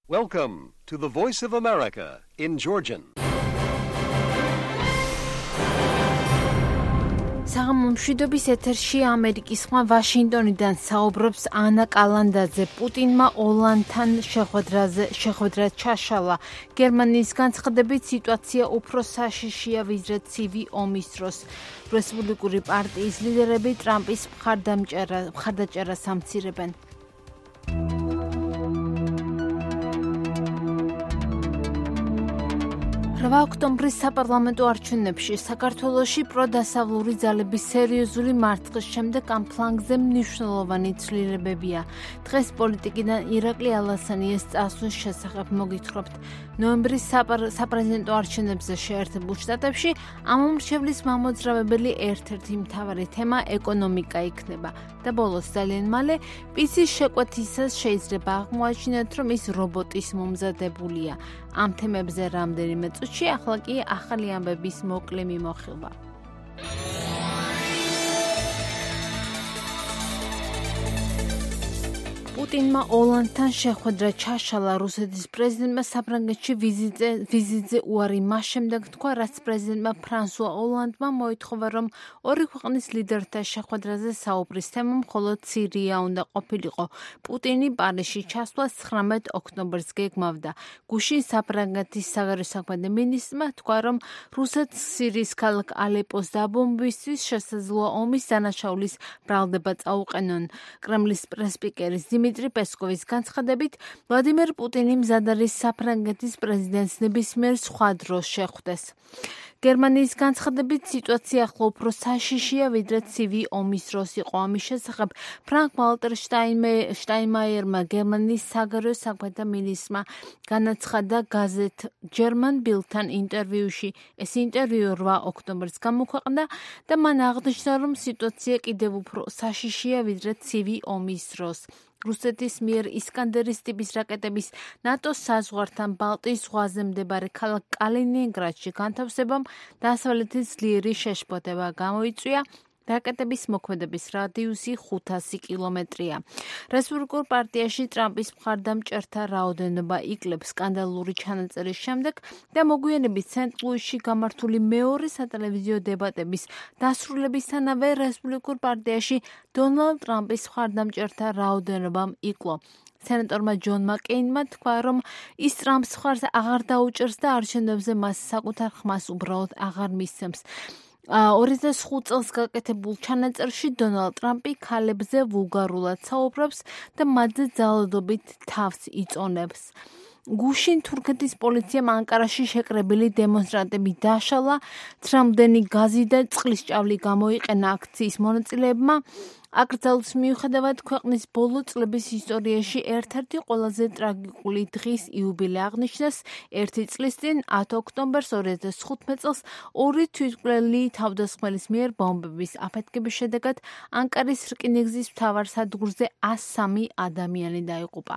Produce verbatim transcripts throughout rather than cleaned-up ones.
Welcome to the Voice of America in Georgian. საღამომშვიდობის ეთერში ამერიკის ხმა ვაშინგტონიდან საუბრობს ანა კალანდაძე. პუტინმა ოლანდთან შეხვედრაზე შეხვედრა ჩაშალა. გერმანიის განცხადებით სიტუაცია უფრო საშიშია ვიდრე ცივი ომის დროს. რესპუბლიკური პარტიის ლიდერები ტრამპის მხარდაჭერას ამცირებენ. რვა ოქტომბრის საპარლამენტო არჩევნებში საქართველოში პროდასავლური ძალების სერიოზული მარცხის შემდეგ ამ ფლანგზე მნიშვნელოვანი ცვლილებებია. დღეს პოლიტიკიდან ირაკლი ალასანიას წასვლის შესახებ მოგითხრობთ. ნოემბრის საპრეზიდენტო არჩევნებზე შეერთებულ შტატებში ამომრჩევლის მამოძრავებელი ერთ-ერთი მთავარი თემა ეკონომიკა იქნება. და ბოლოს ძალიან მალე პიცის შეკვეთისას შეიძლება აღმოაჩინოთ, რომ ის რობოტის მომზადებულია. ამ თემებზე რამდენიმე წუთში, ახლა კი ახალი ამბების მოკლე მიმოხილვა. პუტინმა ოლანდთან შეხვედრა ჩაშალა. რუსეთის პრეზიდენტმა საფრანგეთში ვიზიტზე ვიზიტზე უარი მას შემდეგ თქვა, რაც პრეზიდენტმა ფრანსუა ოლანდმა მოითხოვა, რომ ორი ქვეყნის ლიდერთა შეხვედრაზე საუბრის თემა მხოლოდ სირია უნდა ყოფილიყო. პუტინი პარიზში ჩასვლას ცხრამეტ ოქტომბერს გეგმავდა. გუშინ საფრანგეთის საგარეო საქმეთა მინისტრმა თქვა, რომ რუსეთს სირიის ქალაქ ალეპოს დაბომბვისთვის შესაძლოა ომის დანაშაულის ბრალდება წაუყენონ. კრემლის პრესპიკერის დიმიტრი პესკოვის განცხადებით, ვლადიმერ პუტინი მზად არის საფრანგეთის პრეზიდენტს ნებისმიერ სხვა დროს შეხვდეს. გერმანიის განცხადებით სიტუაცია ახლა უფრო საშიშია ვიდრე ცივი ომის დროს იყო. ამის შესახებ ფრანკ ვალტერ შტაინმაიერმა გერმანიის საგარეო საქმეთა მინისტრმა განაცხადა გაზეთ German Bild-თან ინტერვიუში. ეს ინტერვიუ რვა ოქტომბერს გამოქვეყნდა და მან აღნიშნა, რომ სიტუაცია კიდევ უფრო საშიშია ვიდრე ცივი ომის დროს. რუსეთის მიერ ისკანდერის ტიპის რაკეტების ნატოს საზღვართან ბალტიის ზღვაზე მდებარე ქალაქ კალინინგრადში განთავსებამ დასავლეთის ძლიერი შეშფოთება გამოიწვია. რაკეტების მოქმედების რადიუსი ხუთასი კილომეტრია. რესპუბლიკურ პარტიაში ტრამპის მხარდამჭერთა რაოდენობა იკლებს სკანდალური ჩანაწერის შემდეგ და მოგვიანებით სენტ ლუისში გამართული მეორე სატელევიზიო დებატების დასრულებისთანავე რესპუბლიკურ პარტიაში დონალდ ტრამპის მხარდამჭერთა რაოდენობამ იკლო. სენატორმა ჯონ მაკეინმა თქვა, რომ ის ტრამპს მხარს აღარ დაუჭერს და არჩევნებზე მას საკუთარ ხმას უბრალოდ აღარ მისცემს. ორი ათას ხუთ წელს გაკეთებულ ჩანაწერში დონალდ ტრამპი ქალებზე ვულგარულად საუბრობს და მათზე ძალადობით თავს იწონებს. გუშინ თურქეთის პოლიციამ ანკარაში შეკრებილი დემონსტრანტები დაშალა, ცრამდენი გაზი და წყლის ჭავლი გამოიყენა აქციის მონაწილეებმა. აკრძალვის მიუხედავად ქვეყნის ბოლო წლების ისტორიაში ერთ-ერთი ყველაზე ტრაგიკული დღის იუბილე აღნიშნეს. ერთი წლის წინ ათი ოქტომბერს ორი ათას თხუთმეტ წელს ორი თვითმკვლელი თავდასხმელის მიერ ბომბების აფეთქების შედეგად ანკარის რკინიგზის მთავარ სადგურზე ას სამი ადამიანი დაიღუპა.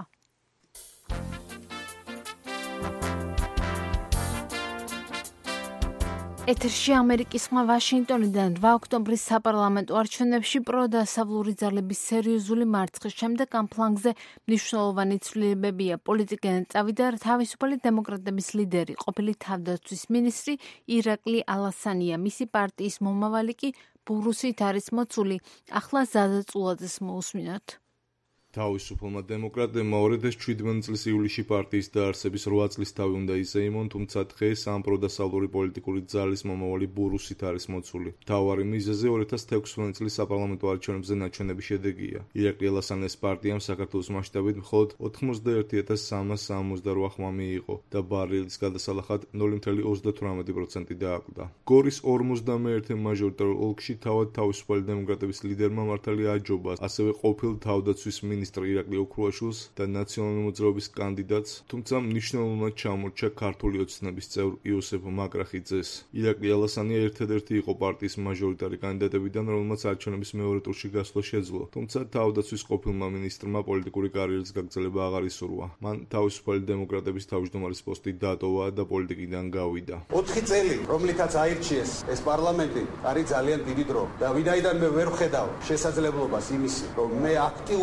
ეთერში ამერიკის ხმა ვაშინგტონიდან რვა ოქტომბრის საპარლამენტო არჩევნებში პროდასავლური ძალების სერიოზული მარცხის შემდეგ ამ ფლანგზე მნიშვნელოვანი ცვლილებებია. პოლიტიკიდან წავიდა თავისუფალი დემოკრატების ლიდერი, ყოფილი თავდაცვის მინისტრი ირაკლი ალასანია. მისი პარტიის მომავალი კი ბურუსით არის მოცული. ახლა ზაზა წულაძეს მოусმინოთ. თავისუფალმა დემოკრატებმა ორი ათას შვიდმეტ წლის ივლისში პარტიის დაარსების რვა წლის თავი უნდა იზეიმონ, თუმცა დღეს ამ პროდასავლური პოლიტიკური ძალის მომავალი ბურუსით არის მოცული. მთავარი მიზეზი ორი ათას თექვსმეტ წლის საპარლამენტო არჩევნებზე ნაჩვენები შედეგია. ირაკლი ალასანიას პარტიამ საქართველოს მასშტაბით მხოლოდ ოთხმოცდაერთი ათას სამას სამოცდარვა ხმა მიიღო და ბარელის გადასალახად ნული მცდროla ოცდათვრამეტი პროცენტი დააკვდა. გორის ორმოცდამეერთე მაჟორიტარულ ოლქში თავად თავისუფალი დემოკრატების ლიდერმა მართალი აჯობა, ასევე ყოფილ თავდაცვის მინისტრი ირაკლი ოქრუაშვილს და ნაციონალური მოძრაობის კანდიდატს, თუმცა მნიშვნელოვნად ჩამორჩა ქართული ოცნების წევრ იოსებ მაგრახიძეს. ირაკლი ალასანია ერთადერთი იყო პარტიის მაჟორიტარი კანდიდატებიდან, რომელმაც არჩევნების მეორე ტურში გასვლა შეძლო, თუმცა თავდაცვის ყოფილმა მინისტრმა პოლიტიკური კარიერის გაგრძელება აღარ ისურვა. მან თავისუფალი დემოკრატების თავმჯდომარის პოსტი დატოვა და პოლიტიკიდან გავიდა. ოთხი წელი, რომლითაც აირჩიეს ეს პარლამენტი, არის ძალიან დიდი დრო და ვინაიდან მე ვერ ვხედავ შესაძლებლობას იმისი, რომ მე აქტიურად მოვახდინო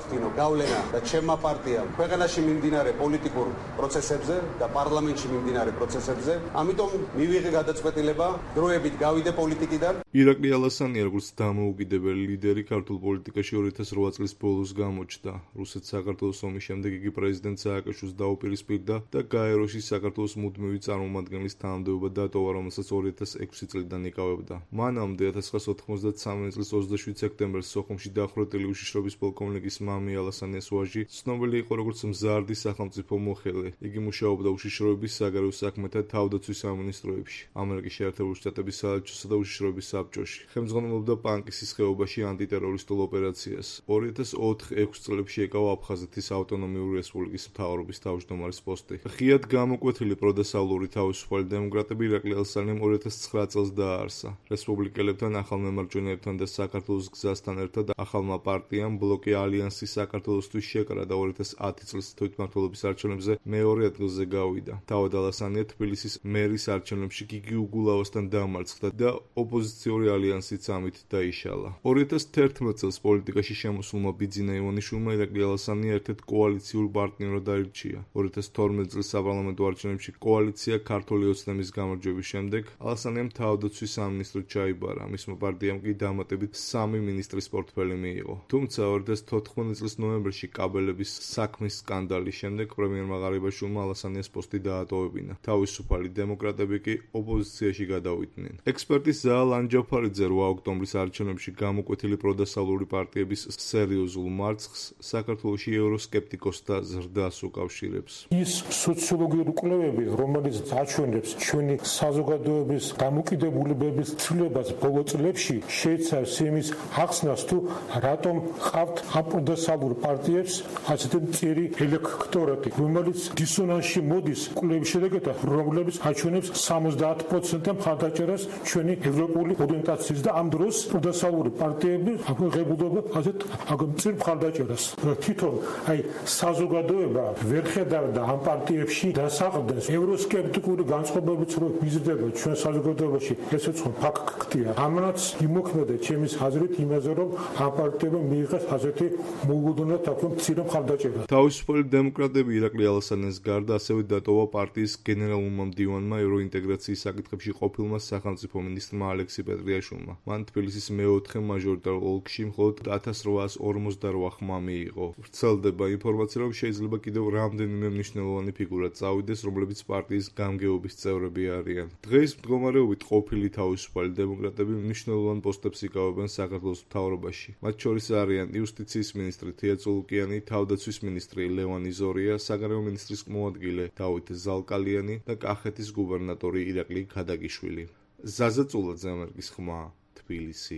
გავახდინო გავლენა და ჩემმა პარტიამ ქვეყანაში მიმდინარე პოლიტიკურ პროცესებზე და პარლამენტში მიმდინარე პროცესებზე. ამიტომ მივიღე გადაწყვეტილება დროებით გავიდე პოლიტიკიდან. ირაკლი ალასანია როგორც დამოუკიდებელი ლიდერი ქართულ პოლიტიკაში ორი ათას რვა წლის ბოლოს გამოჩნდა. რუსეთ-საქართველოს ომის შემდეგ იგი პრეზიდენტ სააკაშვილს დაუპირისპირდა და გაეროში საქართველოს მუდმივი წარმომადგენლის თანამდებობა დატოვა, რომელსაც ორი ათას ექვსი წლიდან იკავებდა. მანამდე ათას ცხრაასა ოთხმოცდათსამი წლის ოცდაშვიდ სექტემბერს სოხუმში დახვრეტილი უშიშრობის პოლკოვნიკის მამი ალასანიას ვაჟი ცნობილი იყო როგორც მზარდი სახელმწიფო მოხელე. იგი მუშაობდა უშიშროების, საგარეო საქმეთა, თავდაცვის სამინისტროებში, ამერიკის შეერთებული შტატების საელჩოსა და უშიშროების საბჭოში. ხელმძღვანელობდა პანკისის ხეობაში ანტიტერორისტულ ოპერაციას. ორი ათას ოთხ ექვსი წლებში ეკავა აფხაზეთის ავტონომიური რესპუბლიკის მთავრობის თავმჯდომარის პოსტი. ღიად გამოკვეთილი პროდასავლური თავისუფალი დემოკრატები ირაკლი ალასანიამ ორი ათას ცხრა წელს დააარსა. რესპუბლიკელებთან, ახალმემარჯვენეებთან და საქართველოს გზასთან ერთად ახალმა პარტიამ ბლოკი ალიანსი საქართველოსთვის შეკრა და ორი ათას ათი წლის თვითმმართველობის არჩევნებზე მეორე ადგილზე გავიდა. თავად ალასანია თბილისის მერის არჩევნებში გიგი უგულავასთან დამარცხდა და ოპოზიციური ალიანსიც ამით დაიშალა. ორი ათას თერთმეტ წელს პოლიტიკაში შემოსულმა ბიძინა ივანიშვილმა ირაკლი ალასანია ერთ-ერთ კოალიციურ პარტნიორად აირჩია. ორი ათას თორმეტ წლის საპარლამენტო არჩევნებში კოალიცია ქართული ოცნების გამარჯვების შემდეგ ალასანიამ თავდაცვის სამინისტროდ ჩაიბარა. მისმა პარტიამ კი დამატებით სამი მინისტრის პორტფელი მიიღო. თუმცა ორი ათას თოთხმეტ წლის ნოემბერში კაბელების საქმის სკანდალის შემდეგ პრემიერმა ღარიბაშვილმა ალასანიას პოსტი დაატოვებინა. თავისუფალი დემოკრატები კი ოპოზიციაში გადავიდნენ. ექსპერტის ზაალ ანჯაფარიძე რვა ოქტომბრის არჩევნებში გამოკვეთილი პროდასავლური პარტიების სერიოზულ მარცხს საქართველოში ევროსკეპტიკოსთა ზრდას უკავშირებს. ის სოციოლოგიური კვლევები, რომელიც აჩვენებს ჩვენი საზოგადოების დამოკიდებულებების ცვლილებას ბოლო წლებში, შეიცავს იმის ახსნას, თუ რატომ ყავთ აპროდასალურ პარტიებს ასეთი მწირი ელექტორატი, რომელიც დისონანსში მოდის კვლევის შედეგად, რომლებიც აჩვენებს სამოცდაათ პროცენტიან მხარდაჭერას ჩვენი ევროპული ორიენტაციის და ამ დროს პროდასალური პარტიები აღებულობა ასეთ მწირ მხარდაჭერას. თვითონ აი საზოგადოება ვერ ხედავდა ამ პარტიებში დასაყრდენს. ევროსკეპტიკური განწყობებიც რო იზრდება ჩვენ საზოგადოებაში, ესეც ფაქტია. ამანაც იმოქმედა ჩემის აზრით იმაზე, რომ ამ პარტიებმა მიიღეს ასეთი მოულოდნელად თქო მცირე მხარდაჭერა. თავისუფალი დემოკრატები ირაკლი ალასანიას გარდა ასევე დატოვა პარტიის გენერალურმა მდივანმა ევროინტეგრაციის საკითხებში ყოფილმა სახელმწიფო მინისტრმა ალექსი პეტრიაშვილმა. მან თბილისის მეოთხე მაჟორიტარულ ოლქში მხოლოდ ათას რვაას ორმოცდარვა ხმა მიიღო. ვრცელდება ინფორმაცია, რომ შეიძლება კიდევ რამდენიმე მნიშვნელოვანი ფიგურა წავიდეს, რომლებიც პარტიის გამგეობის წევრები არიან. დღეს მდგომარეობით ყოფილი თავისუფალი დემოკრატები მნიშვნელოვან პოსტებს იკავებენ საქართველოს მთავრობაში. მათ შორის არიან იუსტიციის მინისტრი თია წულუკიანი, თავდაცვის მინისტრი ლევან იზორია, საგარეო მინისტრის მოადგილე დავით ზალკალიანი და კახეთის გუბერნატორი ირაკლი ქადაგიშვილი. ზაზა წულაძე, ამერიკის ხმა, თბილისი.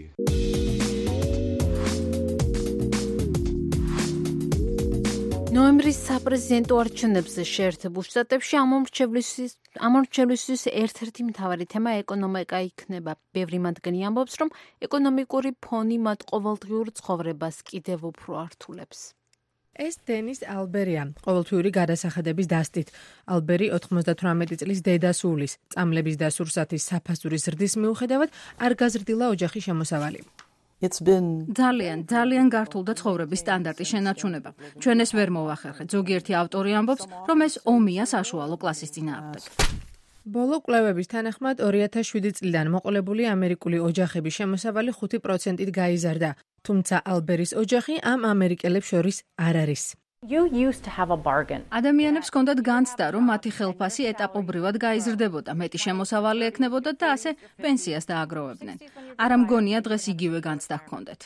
ნოემბრის საპრეზიდენტო არჩევნებზე შეერთებულ შტატებში ამორჩევლისთვის ერთ-ერთი მთავარი თემა ეკონომიკა იქნება. ბევრი მათგანი ამბობს, რომ ეკონომიკური ფონი მათ ყოველდღიურ ცხოვრებას კიდევ უფრო ართულებს. ეს დენის ალბერია, ყოველთვიური გადასახადების დასტით. ალბერი ოთხმოცდათვრამეტი წლის დედასულის, წამლების და სურსათის საფასურის ზრდის მიუხედავად არ გაზრდილა ოჯახის შემოსავალი. ძალიან, ძალიან გართულდა ცხოვრების სტანდარტის შენარჩუნება. ჩვენ ეს ვერ მოვახერხეთ. ზოგიერთი ავტორი ამბობს, რომ ეს ომია საშუალო კლასის წინააღმდეგ. ბოლო კვლევების თანახმად ორი ათას შვიდი წლიდან მოყოლებული ამერიკული ოჯახების შემოსავალი ხუთი პროცენტით გაიზარდა. თუმცა ალბერის ოჯახი ამ ამერიკელებს შორის არ არის. ადამიანებს ჰქონდათ განცდა, რომ მათი ხელფასი ეტაპობრივად გაიზრდებოდა, მეტი შემოსავალი ექნებოდათ და ასე პენსიას დააგროვებდნენ. არ მგონია დღეს იგივე განცდა ჰქონდეთ.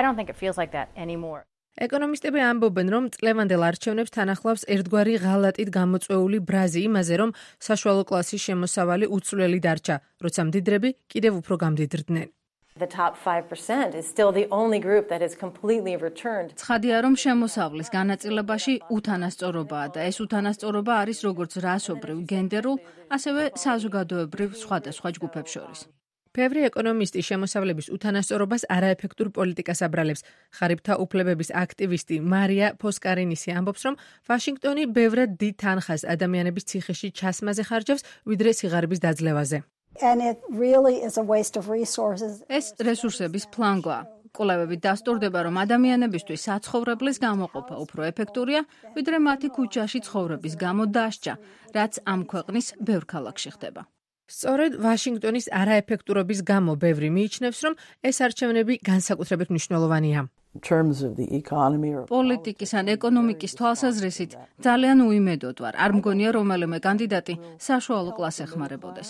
ეკონომისტები ამბობენ, რომ წლევანდელ არჩევნებს თან ახლავს ერთგვარი ღალატით გამოწვეული ბრაზი იმაზე, რომ საშუალო კლასის შემოსავალი უცვლელი დარჩა, როცა მდიდრები კიდევ უფრო გამდიდრდნენ. ცხადია, რომ შემოსავლის განაწილებაში უთანასწორობაა და ეს უთანასწორობა არის როგორც რასობრივ, გენდერულ, ასევე საზოგადოებრივ სხვადასხვა ჯგუფებს შორის. ბევრი ეკონომისტი შემოსავლების უთანასწორობას არაეფექტურ პოლიტიკას აბრალებს. ღარიბთა უფლებების აქტივისტი მარია ფოსკარინისი ამბობს, რომ ვაშინგტონი ბევრად დიდ თანხას ადამიანების ციხეში ჩასმაზე ხარჯავს, ვიდრე სიღარიბის დაძლევაზე. ეს რესურსების ფლანგვა. კვლევებით დასტურდება, რომ ადამიანებისთვის საცხოვრებლის გამოყოფა უფრო ეფექტურია, ვიდრე მათი ქუჩაში ცხოვრების გამო დასჯა, რაც ამ ქვეყნის ბევრ ქალაქში ხდება. სწორედ ვაშინგტონის არაეფექტურობის გამო ბევრი მიიჩნევს, რომ ეს არჩევნები განსაკუთრებით მნიშვნელოვანია. პოლიტიკის ან ეკონომიკის თვალსაზრისით ძალიან უიმედოდ ვარ. არ მგონია რომელიმე კანდიდატი საშუალო კლასს ეხმარებოდეს.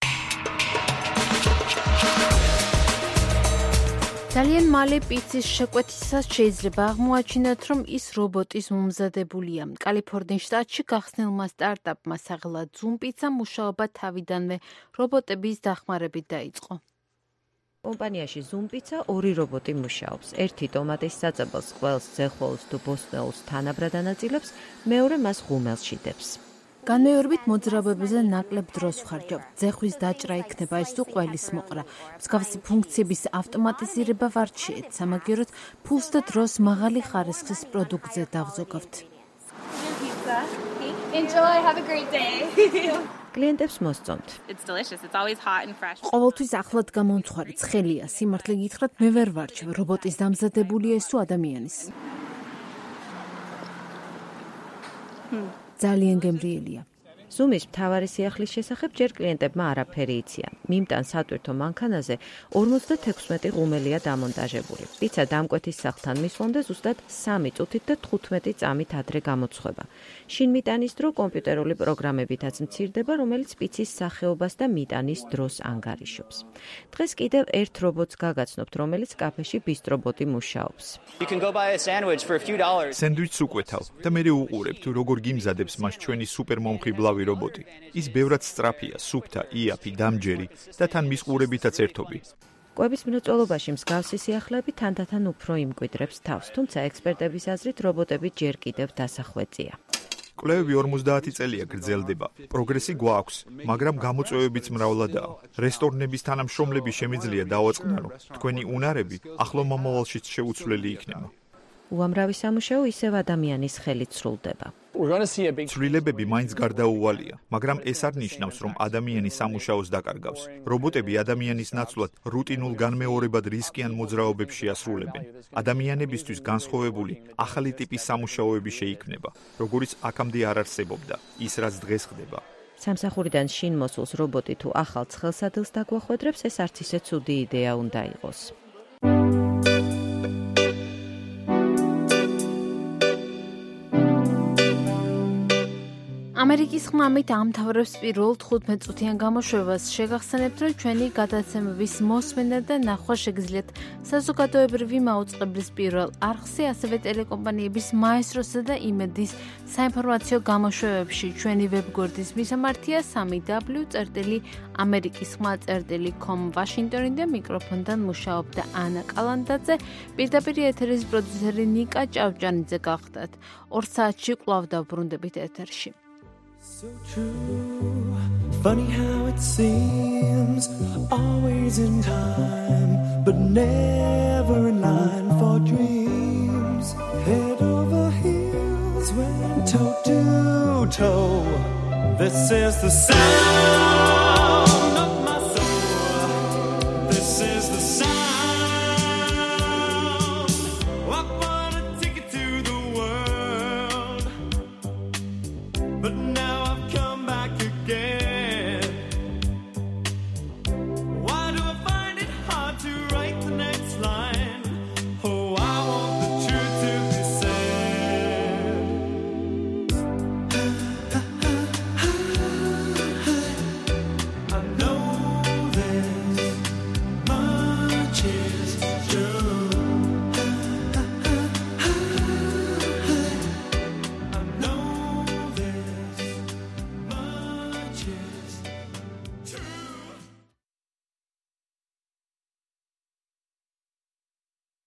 ძალიან მალე პიცის შეკვეთისას შეიძლება აღმოაჩინოთ, რომ ის რობოტის მომზადებულია. კალიფორნიის შტატში გახსნილმა სტარტაპმა სახელად Zoom Pizza მუშაობა თავიდანვე რობოტების დახმარებით დაიწყო. კომპანიაში Zoom Pizza ორი რობოტი მუშაობს. ერთი ტომატის საწებელს, ყველს, ძეხოლს თუ ბოსტნეულს თანაბრად ანაწილებს, მეორე მას ღუმელს შიდებს. განმეორებით მოძრაობებზე ნაკლებ დროს ვხარჯავ. ძეხვის დაჭრა იქნება ეს თუ ყველის მოყრა. მსგავსი ფუნქციების ავტომატიზირება ვარჩიეთ. სამაგიეროდ ფულს და დროს მაღალი ხარისხის პროდუქტზე დავზოგავთ. Enjoy, have a great day. კლიენტებს მოსწონთ. It's delicious. It's always hot and fresh. ყოველთვის ახლად გამომცხვარი ცხელია. სიმართლე გითხრათ, მე ვერ ვარჩევ. რობოტის დამზადებულია ეს თუ ადამიანის. ძალიან გემრიელია. Zoom-ის მთავარი სიახლის შესახებ ჯერ კლიენტებმა არაფერი იციან. მიმტან სატვირთო მანქანაზე ორმოცდათექვსმეტი ღუმელია დამონტაჟებული. პიცა დამკვეთის სახლთან მისვლამდე ზუსტად სამი წუთით და თხუთმეტი წამით ადრე გამოცხება. შინ მიტანის დრო კომპიუტერული პროგრამებითაც მცირდება, რომელიც პიცის სახეობას და მიტანის დროს ანგარიშობს. დღეს კიდევ ერთ რობოტს გაგაცნობთ, რომელიც კაფეში ბისტრობოტი მუშაობს. სენდვიჩს უკვეთავ და მე უყურებ თუ როგორ გიმზადებს მას ჩვენი სუპერმომხიბლავი რობოტი. ის ბევრად სწრაფია, სუფთა, იაფი, დამჯერი და თან მისყურებითაც ერთობი. კვების მრეწველობაში მსგავსი სიახლეები თანდათან უფრო იმკვიდრებს თავს, თუმცა ექსპერტების აზრით რობოტები ჯერ კიდევ დასახვეწია. კვლევები ორმოცდაათი წელია გრძელდება. პროგრესი გვაქვს, მაგრამ გამოწვევებიც მრავლადაა. რესტორნების თანამშრომლები შემიძლია დავაწყნარო. თქვენი უნარები ახლო მომავალშიც შეუცვლელი იქნება. უამრავი სამუშაო ისევ ადამიანის ხელით სრულდება. ცვლილებები მაინც გარდაუვალია, მაგრამ ეს არ ნიშნავს, რომ ადამიანი სამუშაოს დაკარგავს. რობოტები ადამიანის ნაცვლად რუტინულ განმეორებად რისკიან მოძრაობებს შეასრულებენ. ადამიანებისთვის განსხვავებული ახალი ტიპის სამუშაოები შეიქმნება, როგორიც აქამდე არ არსებობდა, ის რაც დღეს ხდება. სამსახურიდან შინ მოსულს რობოტი თუ ახალ ცხელსადელს დაგვახვედრებს, ეს არც ისე ცუდი იდეა უნდა იყოს. ამერიკის ხმამით ამთავრებს პირველ თხუთმეტ წუთიან გამოშვებას. შეგახსენებთ, რომ ჩვენი გადაცემების მოსმენა და ნახვა შეგიძლიათ საზოგადოებრივი მაუწყებლის პირველ არხზე, ასევე ტელეკომპანიების მაესტროსა და იმედის საინფორმაციო გამოშვებებში. ჩვენი ვებგვერდის მისამართია სამი დაბლიუ წერტილი ამერიკის ხმა წერტილი com ვაშინგტონიდან მიკროფონთან მუშაობდა ანა კალანდაძე. პირდაპირ ეთერის პროდიუსერი ნიკა ჭავჭანიძე გახდათ. ორ საათში კვლავ დავბრუნდებით ეთერში. So true, funny how it seems, always in time, but never in line for dreams. Head over heels, went toe to toe. This is the sound of my soul. This is the sound. I wanna take it to the world, but now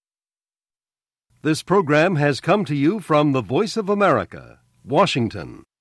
This program has come to you from the Voice of America, Washington.